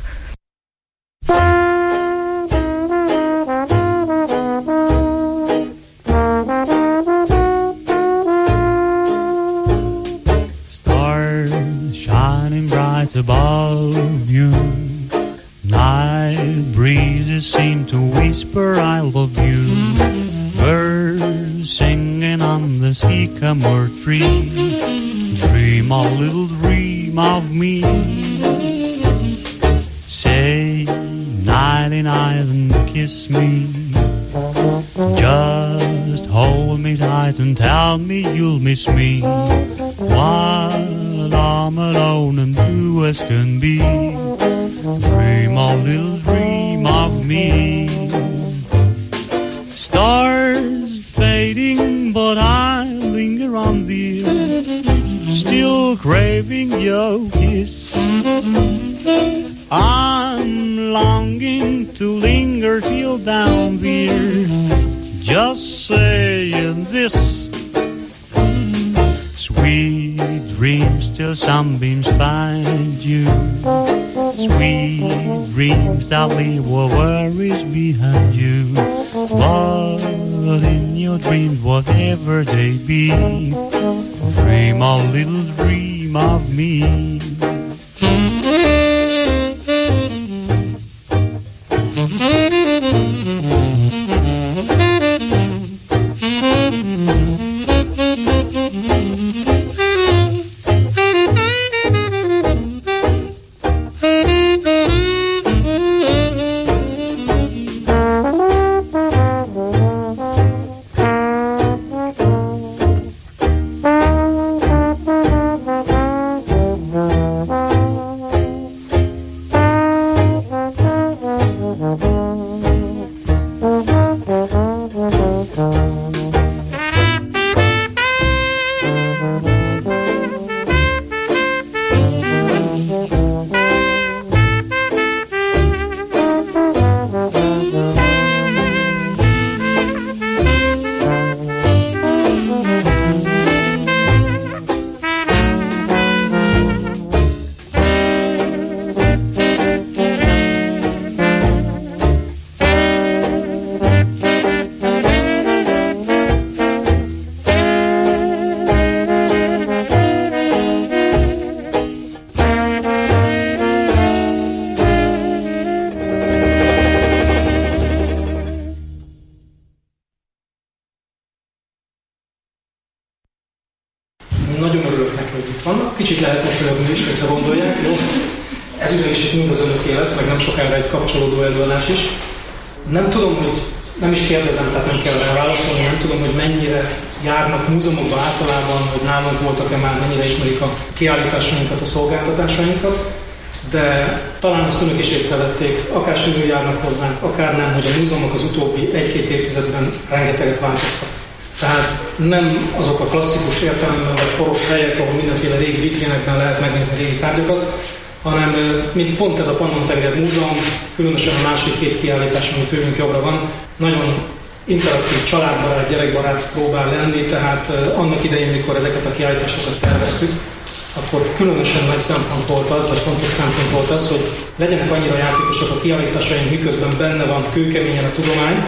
Above you, night breezes seem to whisper I love you. Birds singing on the sycamore tree, dream a little dream of me. Say nighty night and kiss me, just hold me tight and tell me you'll miss me while I'm alone and blue as can be. Dream a little dream of me. Stars fading, but I linger on dear, still craving your kiss. I'm longing to linger till down there, just saying this. Sweet dreams till sunbeams find you, sweet dreams that leave all worries behind you. But in your dreams, whatever they be, dream a little dream of me. Nagyon örülök neki, hogy itt vannak. Kicsit lehet mosolyogni is, hogyha gondolják. Jó? Ez ugyanis itt mind az önöké lesz, meg nem sokára egy kapcsolódó előadás is. Nem tudom, hogy nem is kérdezem, tehát nem kell rá válaszolni, nem tudom, hogy mennyire járnak múzeumokba általában, hogy nálunk voltak-e már, mennyire ismerik a kiállításainkat, a szolgáltatásainkat, de talán azt önök is észrevették, akár sűrűn járnak hozzánk, akár nem, hogy a múzeumok az utóbbi 1-2 évtizedben rengeteget változtak. Tehát nem azok a klasszikus értelemben vagy poros helyek, ahol mindenféle régi vitrinekben lehet megnézni régi tárgyakat, hanem mint pont ez a Pannon-tenger Múzeum, különösen a másik két kiállítás, ami tőlünk jobbra van, nagyon interaktív, családbarát, gyerekbarát próbál lenni, tehát annak idején, mikor ezeket a kiállításokat terveztük, akkor különösen nagy szempont volt az, vagy fontos szempont volt az, hogy legyenek annyira játékosok a kiállításaink, miközben benne van kőkeményen a tudomány,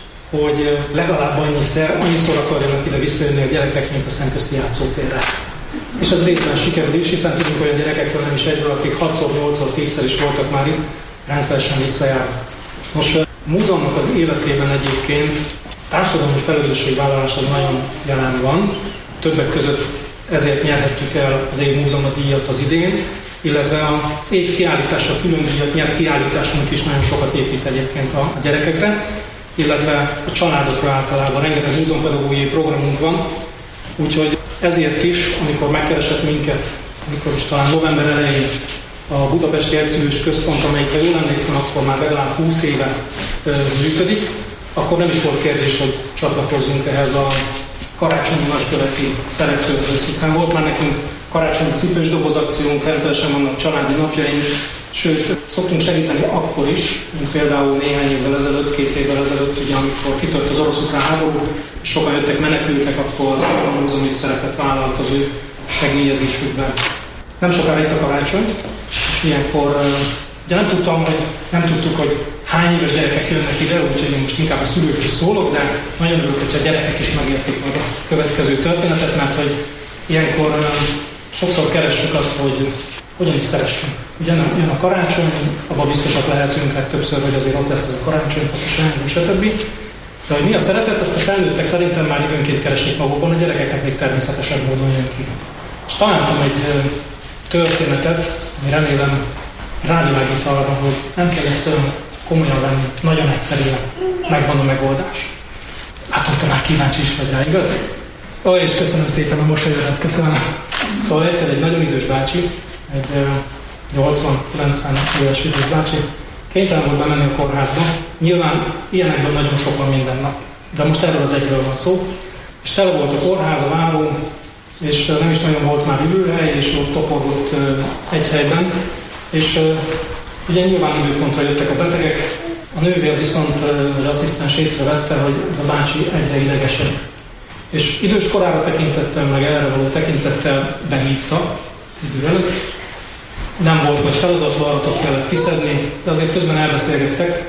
hogy legalább annyiszor akarjanak ide visszajönni a gyerekek, mint a szemközti játszótérre. És ez részben sikerül is, hiszen tudunk olyan gyerekekről nem is egyről, akik 6-szor, 8-szor, 10-szer is voltak már itt, rendszeresen visszajárnak. Most a múzeumnak az életében egyébként társadalmi felelősségvállalás az nagyon jelen van. Többek között ezért nyerhettük el az év múzeuma díjat az idén, illetve az év kiállítása külön díjat nyert kiállításunk is nagyon sokat épít egyébként a gyerekekre, illetve a családokra általában rengeteg múzeumpedagógiai programunk van, úgyhogy ezért is, amikor megkeresett minket, amikor is talán november elején a Budapesti Egyszülős Központ, amelyikre jól emlékszem, akkor már legalább 20 éve működik, akkor nem is volt kérdés, hogy csatlakozzunk ehhez a karácsonyi nagyköveti szereplőhöz, hiszen volt már nekünk karácsonyi cipős doboz akciónk, rendszeresen vannak családi napjaink, sőt, szoktunk segíteni akkor is, mint például néhány évvel ezelőtt, 2 évvel ezelőtt, ugye, amikor kitört az orosz-ukrán háború, és sokan jöttek menekültek, akkor a múzeum is szerepet vállalt az ő segélyezésükben. Nem sokára itt a karácsony, és ilyenkor ugye nem tudtuk, hogy hány éves gyerekek jönnek ide, úgyhogy én most inkább a szülőkről szólok, de nagyon örülök, hogyha a gyerekek is megértik meg a következő történetet, mert hogy ilyenkor sokszor keressük azt, hogy hogyan is szeressünk. Ugye jön a karácsony, abban biztosak lehetünk legtöbbször, hogy azért ott lesz ez a karácsony, stb. De hogy mi a szeretet, azt a felnőttek szerintem már időnként keresik magukban, a gyerekeknek még természetesebb módon jön ki. És találtam egy történetet, ami remélem rávilágít arra, hogy nem kell ezt olyan komolyan venni, nagyon egyszerűen megvan a megoldás. Látom, te már kíváncsi is vagy rá, igaz? És köszönöm szépen a mosolyodat, köszönöm. Szóval egyszer egy nagyon idős bácsi, egy 80-90 éves idős bácsi, kénytelen volt bemenni a kórházba. Nyilván ilyenekben nagyon sok van minden nap, de most erről az egyről van szó. És tele volt a kórház, a váró, és nem is nagyon volt már ülőhely, és ott toporgott egy helyben. És ugye nyilván időpontra jöttek a betegek, a nővér viszont, az asszisztens észrevette, hogy ez a bácsi egyre idegesebb. És idős korára tekintettel, meg erre való tekintettel behívta idő előtt. Nem volt nagy feladat, varratot kellett kiszedni, de azért közben elbeszélgettek,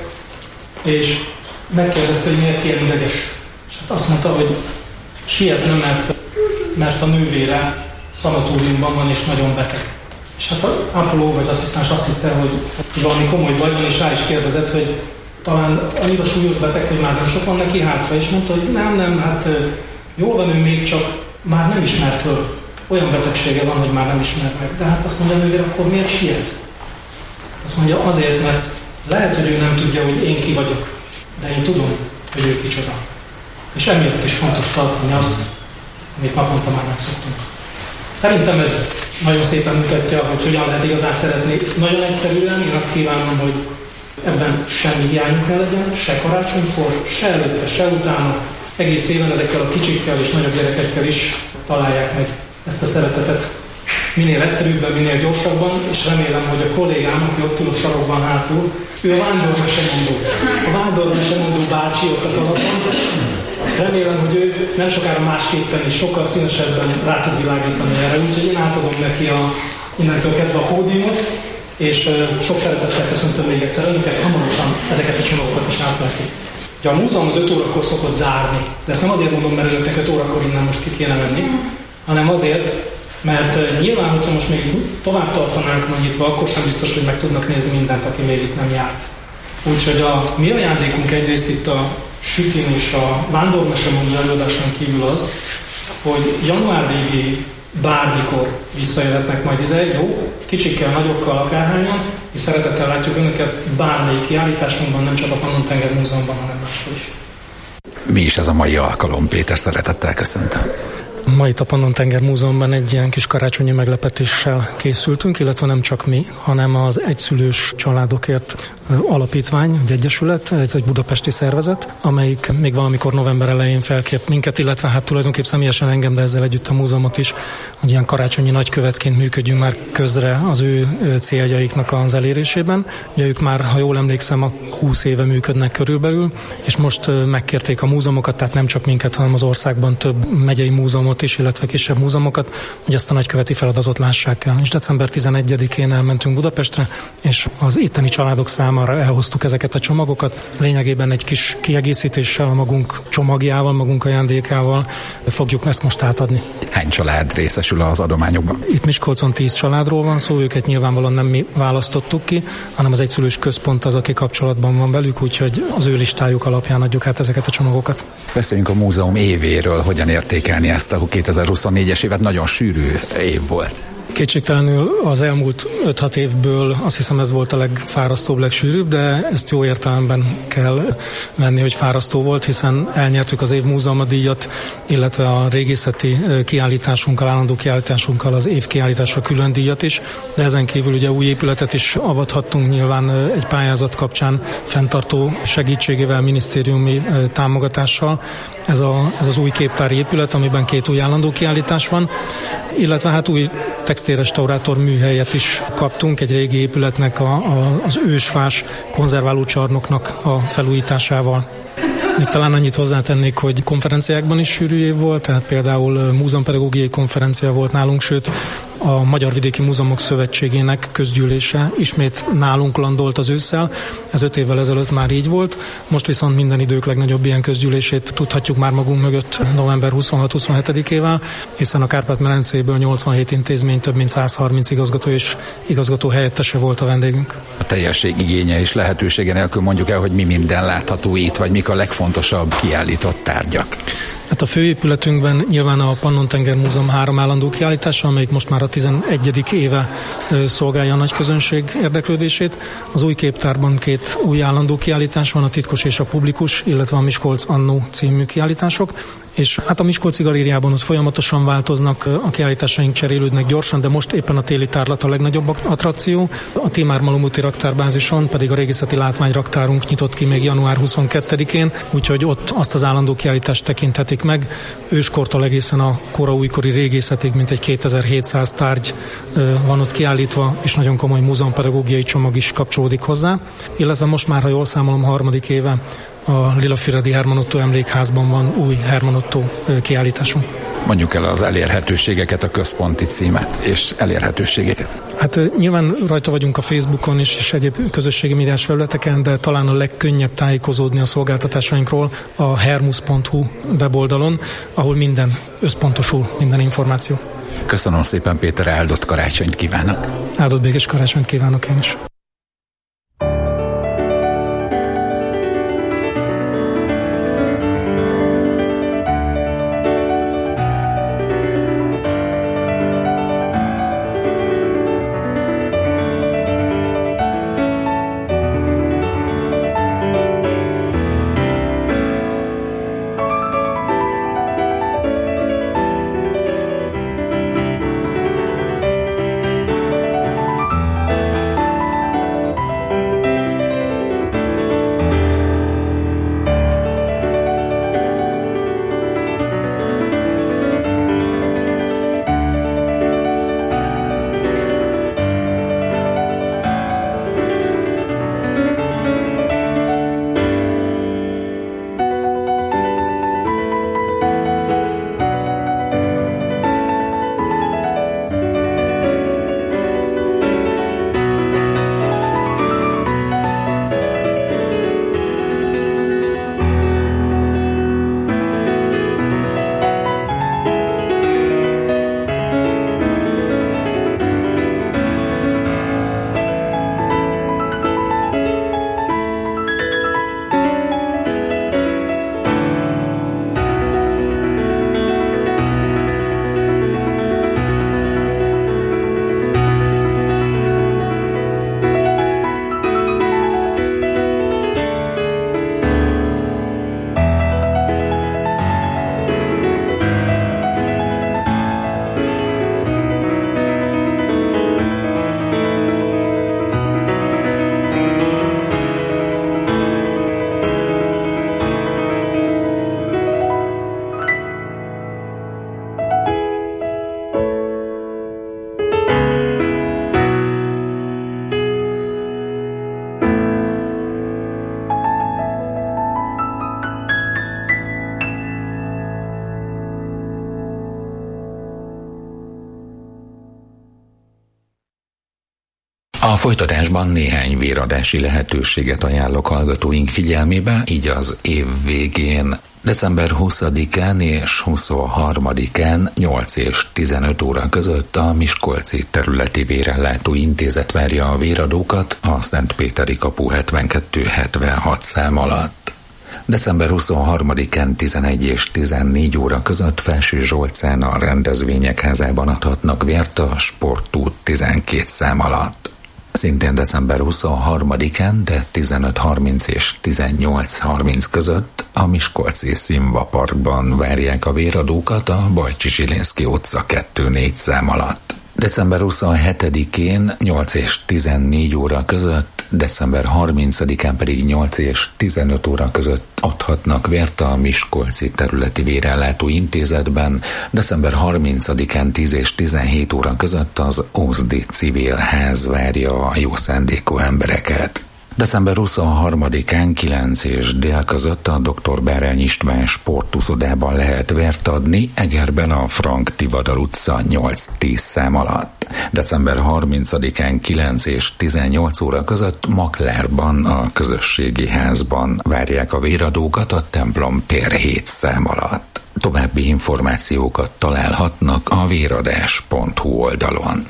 és megkérdezte, hogy miért ilyen ideges. És hát azt mondta, hogy sietne, mert a nővére szanatóriumban van, és nagyon beteg. És hát az ápoló vagy asszisztens azt hitte, hogy valami komoly baj van, és rá is kérdezett, hogy talán annyira súlyos beteg, hogy már nem sok van neki hátra, és mondta, hogy nem, hát jól van, ő még csak már nem ismer föl. Olyan betegsége van, hogy már nem ismer meg. De hát azt mondja a nővér, akkor miért siet? Azt mondja, azért, mert lehet, hogy ő nem tudja, hogy én ki vagyok, de én tudom, hogy ő kicsoda. És emiatt is fontos tartani azt, amit naponta már megszoktunk. Szerintem ez nagyon szépen mutatja, hogy hogyan lehet igazán szeretni. Nagyon egyszerűen, én azt kívánom, hogy ebben semmi hiányunk ne legyen, se karácsonykor, se előtte, se utána. Egész éven ezekkel a kicsikkel és nagyobb gyerekekkel is találják meg ezt a szeretetet minél egyszerűbben, minél gyorsabban, és remélem, hogy a kollégám, aki ott ül a sarokban hátul, ő a vándormesemondó bácsi ott a kalapon. Remélem, hogy ő nem sokára másképpen és sokkal színesebben rá tud világítani erre, úgyhogy én átadom neki innentől kezdve a pódiumot, és sok szeretettel köszöntöm még egyszer önöket, hamarosan ezeket a csomagokat is átvetik. Ugye a múzeum az 5 órakor szokott zárni, de ezt nem azért mondom, mert önöknek 5 órakor innen most ki kéne menni, hanem azért, mert nyilván, hogyha most még tovább tartanánk majd nyitva, akkor sem biztos, hogy meg tudnak nézni mindent, aki még itt nem járt. Úgyhogy a mi ajándékunk egyrészt itt a sütin és a vándormesemondó előadáson kívül az, hogy január végéig bármikor visszajöhetnek majd ide, jó, kicsikkel, nagyokkal, akárhányan, és szeretettel látjuk önöket bármelyik kiállításunkban, nem csak a Pannon-tenger Múzeumban, hanem máshol is. Mi is ez a mai alkalom, Péter, szeretettel köszöntöm. Ma itt a Pannon-tenger Múzeumban egy ilyen kis karácsonyi meglepetéssel készültünk, illetve nem csak mi, hanem az Egyszülős Családokért Alapítvány, egy egyesület, ez egy budapesti szervezet, amelyik még valamikor november elején felkért minket, illetve hát tulajdonképpen személyesen engem, de ezzel együtt a múzeumot is, hogy ilyen karácsonyi nagykövetként működjünk már közre az ő céljaiknak az elérésében. Ugye ők már, ha jól emlékszem, 20 éve működnek körülbelül, és most megkérték a múzeumokat, tehát nem csak minket, hanem az országban több megyei múzeumot is, illetve kisebb múzeumokat, hogy ezt a nagyköveti feladatot lássák el. És december 11-én elmentünk Budapestre, és az itteni családok számára elhoztuk ezeket a csomagokat. Lényegében egy kis kiegészítéssel, a magunk csomagjával, magunk ajándékával fogjuk ezt most átadni. Hány család részesül az adományokban? Itt Miskolcon 10 családról van szó, őket nyilvánvalóan nem mi választottuk ki, hanem az Egyszülős Központ az, aki kapcsolatban van velük, úgyhogy az ő listájuk alapján adjuk át ezeket a csomagokat. Beszéljünk a múzeum évéről, hogyan értékelni ezt a 2024-es évet, nagyon sűrű év volt. Kétségtelenül az elmúlt 5-6 évből azt hiszem ez volt a legfárasztóbb, legsűrűbb, de ezt jó értelemben kell venni, hogy fárasztó volt, hiszen elnyertük az év múzeuma díjat, illetve a régészeti kiállításunkkal, állandó kiállításunkkal az év kiállításra külön díjat is, de ezen kívül ugye új épületet is avathattunk nyilván egy pályázat kapcsán fenntartó segítségével, minisztériumi támogatással. Ez az új képtári épület, amiben 2 új állandó kiállítás van, illetve hát új textilrestaurátor műhelyet is kaptunk, egy régi épületnek az ősfás konzerváló csarnoknak a felújításával. Még talán annyit hozzátennék, hogy konferenciákban is sűrű év volt, tehát például múzeumpedagógiai konferencia volt nálunk, sőt a Magyar Vidéki Múzeumok Szövetségének közgyűlése ismét nálunk landolt az ősszel. Ez 5 évvel ezelőtt már így volt, most viszont minden idők legnagyobb ilyen közgyűlését tudhatjuk már magunk mögött november 26-27-ével, hiszen a Kárpát-medencéből 87 intézmény, több mint 130 igazgató és igazgató helyettese volt a vendégünk. A teljesség igénye és lehetősége nélkül mondjuk el, hogy mi minden látható itt, vagy mik a legfontosabb kiállított tárgyak. Hát a főépületünkben nyilván a Pannon-tenger Múzeum 3 állandó kiállítása, amelyik most már a 11. éve szolgálja a nagy közönség érdeklődését. Az új képtárban 2 új állandó kiállítás van, a titkos és a publikus, illetve a Miskolc Annó című kiállítások. És hát a Miskolci galériában ott folyamatosan változnak, a kiállításaink cserélődnek gyorsan, de most éppen a téli tárlat a legnagyobb attrakció. A Timár Malomúti raktárbázison pedig a régészeti látványraktárunk nyitott ki még január 22-én, úgyhogy ott azt az állandó kiállítást tekinthetik meg. Őskortól egészen a koraújkori régészetig mintegy 2700 tárgy van ott kiállítva, és nagyon komoly múzeumpedagógiai csomag is kapcsolódik hozzá. Illetve most már, ha jól számolom, 3. éve a Lilafüredi Herman Otto emlékházban van új Herman Otto kiállításunk. Mondjuk el az elérhetőségeket, a központi címet és elérhetőségeket. Hát nyilván rajta vagyunk a Facebookon is, és egyéb közösségi médiás felületeken, de talán a legkönnyebb tájékozódni a szolgáltatásainkról a hermus.hu weboldalon, ahol minden összpontosul, minden információ. Köszönöm szépen, Péter, áldott karácsonyt kívánok! Áldott békés karácsonyt kívánok én is! A folytatásban néhány véradási lehetőséget ajánlok hallgatóink figyelmébe, így az év végén, december 20-án és 23-án 8 és 15 óra között a Miskolci Területi Vérellátó Intézet várja a véradókat a Szentpéteri kapu 72-76 szám alatt. December 23-án 11 és 14 óra között Felső Zsolcán a Rendezvények Házában adhatnak vért a Sportút 12 szám alatt. Szintén december 23-án, de 15:30 és 18:30 között a Miskolci Szimva Parkban várják a véradókat a Bajcsi Zsilinszky utca 2-4 szám alatt. December 27-én 8 és 14 óra között, december 30-án pedig 8 és 15 óra között adhatnak vért a Miskolci Területi Vérellátó Intézetben, december 30-án 10 és 17 óra között az Ózdi Civil Ház várja a jó szándékú embereket. December 23-án 9 és dél között a Dr. Bárány István sportuszodában lehet vért adni, Egerben a Frank Tivadar utca 8-10 szám alatt. December 30-án 9 és 18 óra között Maklárban a közösségi házban várják a véradókat a Templom tér 7 szám alatt. További információkat találhatnak a véradás.hu oldalon.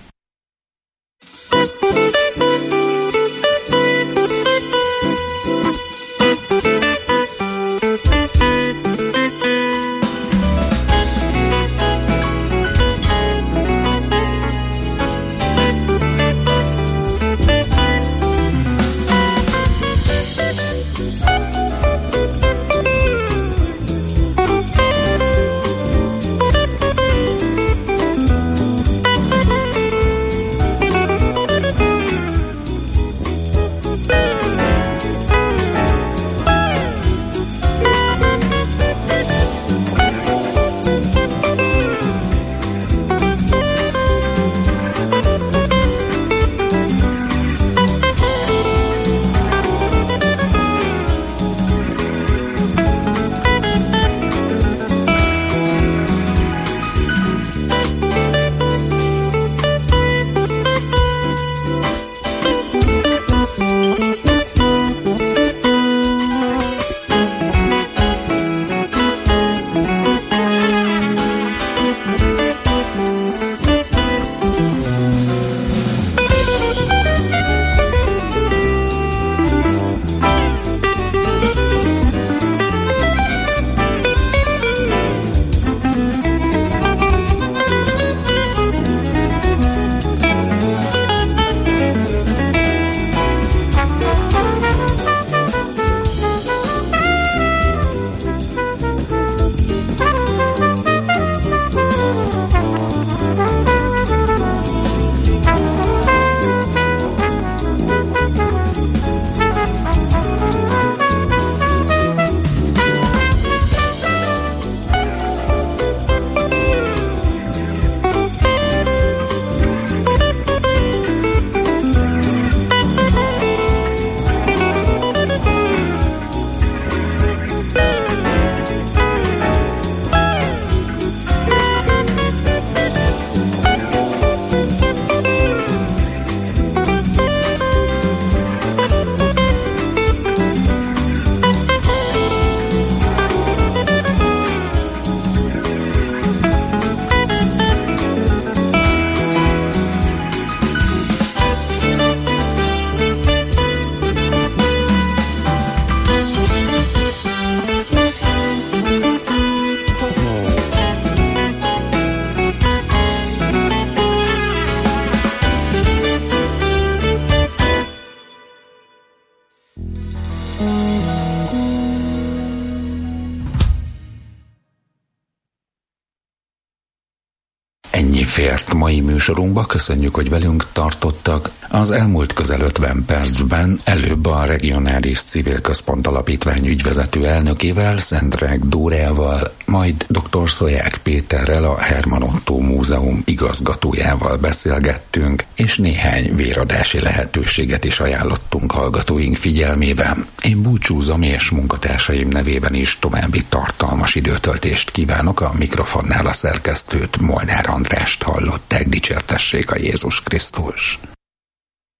Ennyi fért mai műsorunkba, köszönjük, hogy velünk tartottak. Az elmúlt közel 50 percben előbb a Regionális Civil Központ Alapítvány ügyvezető elnökével, Szendrák Dórával, majd dr. Szolyák Péterrel, a Herman Ottó Múzeum igazgatójával beszélgettünk, és néhány véradási lehetőséget is ajánlottunk hallgatóink figyelmében. Én búcsúzom, és munkatársaim nevében is további tartalmas időtöltést kívánok. A mikrofonnál a szerkesztőt, Molnár Andrást hallották, dicsértessék a Jézus Krisztus.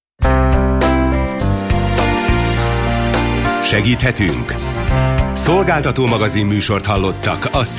Segíthetünk? Szolgáltató magazin műsort hallottak a